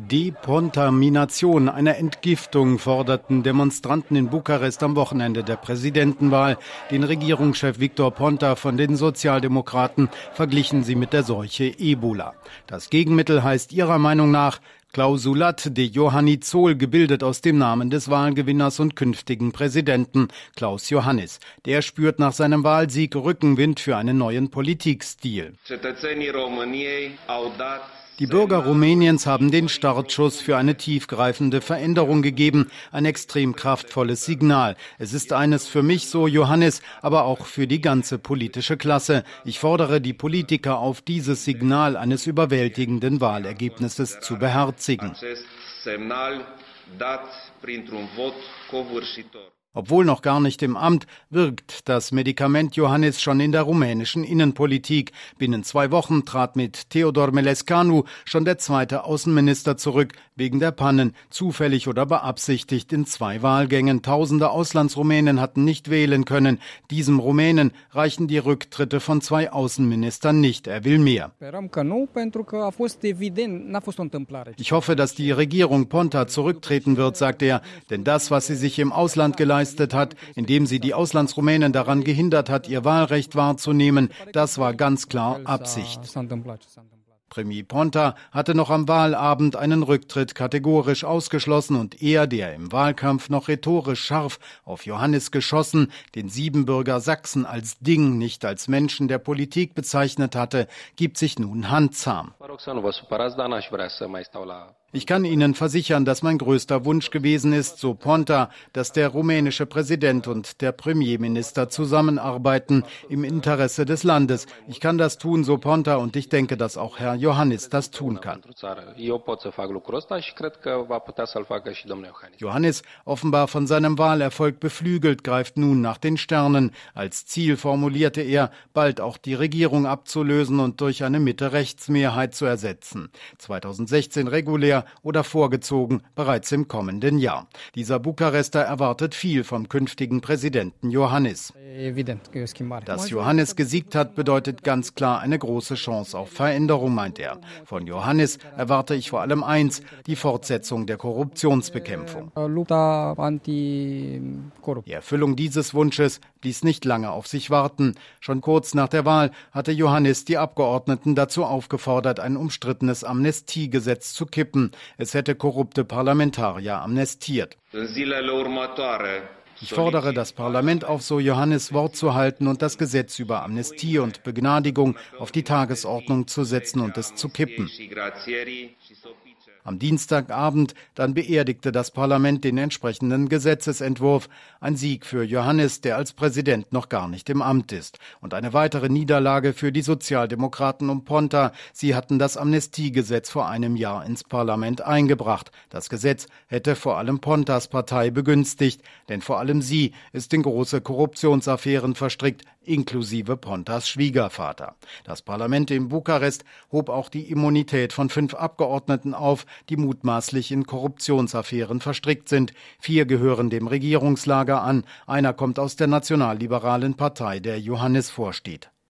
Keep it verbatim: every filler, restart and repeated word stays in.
Depontamination, eine Entgiftung forderten Demonstranten in Bukarest am Wochenende der Präsidentenwahl. Den Regierungschef Victor Ponta von den Sozialdemokraten verglichen sie mit der Seuche Ebola. Das Gegenmittel heißt ihrer Meinung nach Klausulat de Iohannisol, gebildet aus dem Namen des Wahlgewinners und künftigen Präsidenten Klaus Iohannis. Der spürt nach seinem Wahlsieg Rückenwind für einen neuen Politikstil. Die Bürger Rumäniens haben den Startschuss für eine tiefgreifende Veränderung gegeben, ein extrem kraftvolles Signal. Es ist eines für mich, so Iohannis, aber auch für die ganze politische Klasse. Ich fordere die Politiker auf, dieses Signal eines überwältigenden Wahlergebnisses zu beherzigen. Obwohl noch gar nicht im Amt, wirkt das Medikament Iohannis schon in der rumänischen Innenpolitik. Binnen zwei Wochen trat mit Teodor Melescanu schon der zweite Außenminister zurück, wegen der Pannen, zufällig oder beabsichtigt in zwei Wahlgängen. Tausende Auslandsrumänen hatten nicht wählen können. Diesem Rumänen reichen die Rücktritte von zwei Außenministern nicht. Er will mehr. Ich hoffe, dass die Regierung Ponta zurücktreten wird, sagt er, denn das, was sie sich im Ausland geleistet hat, indem sie die Auslandsrumänen daran gehindert hat, ihr Wahlrecht wahrzunehmen, das war ganz klar Absicht. Premier Ponta hatte noch am Wahlabend einen Rücktritt kategorisch ausgeschlossen und er, der im Wahlkampf noch rhetorisch scharf auf Iohannis geschossen, den Siebenbürger Sachsen als Ding, nicht als Menschen der Politik bezeichnet hatte, gibt sich nun handzahm. Ich kann Ihnen versichern, dass mein größter Wunsch gewesen ist, so Ponta, dass der rumänische Präsident und der Premierminister zusammenarbeiten im Interesse des Landes. Ich kann das tun, so Ponta, und ich denke, dass auch Herr Iohannis das tun kann. Iohannis, offenbar von seinem Wahlerfolg beflügelt, greift nun nach den Sternen. Als Ziel formulierte er, bald auch die Regierung abzulösen und durch eine Mitte-Rechts-Mehrheit zu ersetzen. zweitausendsechzehn regulär oder vorgezogen, bereits im kommenden Jahr. Dieser Bukarester erwartet viel vom künftigen Präsidenten Iohannis. Dass Iohannis gesiegt hat, bedeutet ganz klar eine große Chance auf Veränderung, meint er. Von Iohannis erwarte ich vor allem eins, die Fortsetzung der Korruptionsbekämpfung. Die Erfüllung dieses Wunsches ließ nicht lange auf sich warten. Schon kurz nach der Wahl hatte Iohannis die Abgeordneten dazu aufgefordert, ein umstrittenes Amnestiegesetz zu kippen. Es hätte korrupte Parlamentarier amnestiert. Ich fordere das Parlament auf, so Iohannis Wort zu halten und das Gesetz über Amnestie und Begnadigung auf die Tagesordnung zu setzen und es zu kippen. Am Dienstagabend dann beerdigte das Parlament den entsprechenden Gesetzesentwurf. Ein Sieg für Iohannis, der als Präsident noch gar nicht im Amt ist. Und eine weitere Niederlage für die Sozialdemokraten um Ponta. Sie hatten das Amnestiegesetz vor einem Jahr ins Parlament eingebracht. Das Gesetz hätte vor allem Pontas Partei begünstigt, denn vor allem sie ist in große Korruptionsaffären verstrickt, inklusive Pontas Schwiegervater. Das Parlament in Bukarest hob auch die Immunität von fünf Abgeordneten auf, die mutmaßlich in Korruptionsaffären verstrickt sind. Vier gehören dem Regierungslager an, einer kommt aus der nationalliberalen Partei, der Iohannis vorsteht.